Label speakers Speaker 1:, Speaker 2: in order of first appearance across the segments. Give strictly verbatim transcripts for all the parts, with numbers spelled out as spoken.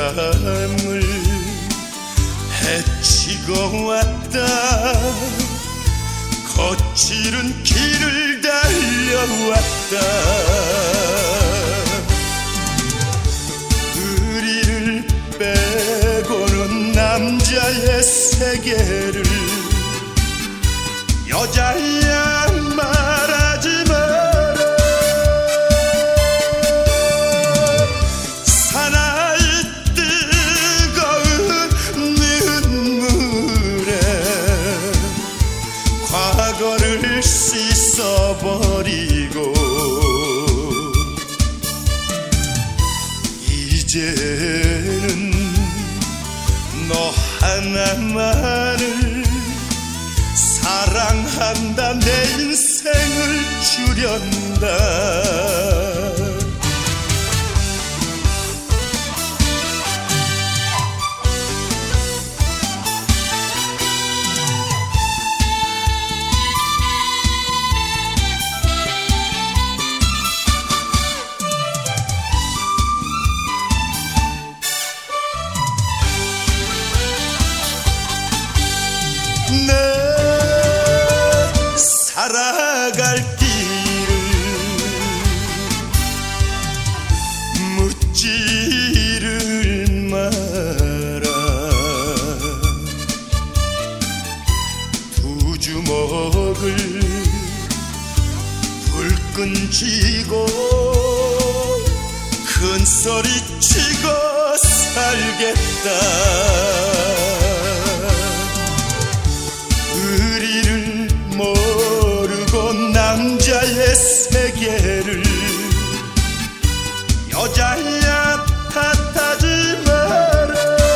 Speaker 1: 사람을 해치고 왔다. 거칠은 길을 달려왔다. 의리를 빼고는 남자의 세계를 여자야 말하지 마라. 사나이 뜨거운 눈물에 과거를 씻어버리고 이제는 너 하나만을 사랑한다. 내 인생을 주련다. 내 살아갈 길을 묻지를 마라. 두 주먹을 불끈 쥐고 큰 소리 치고 살겠다. 의리를 모르고 남자의 세계를 여자야 탓하지 마라.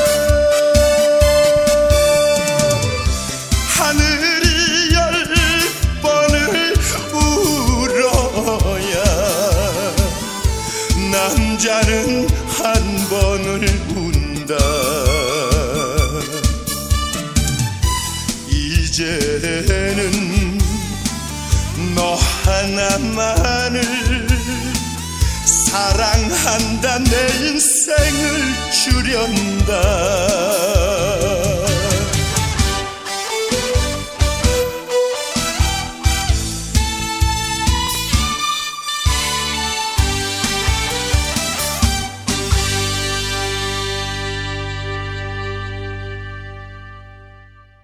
Speaker 1: 하늘이 열 번을 울어야 남자는 한 번을 운다. 이제는 너 하나만을 사랑한다. 내 인생을 주련다.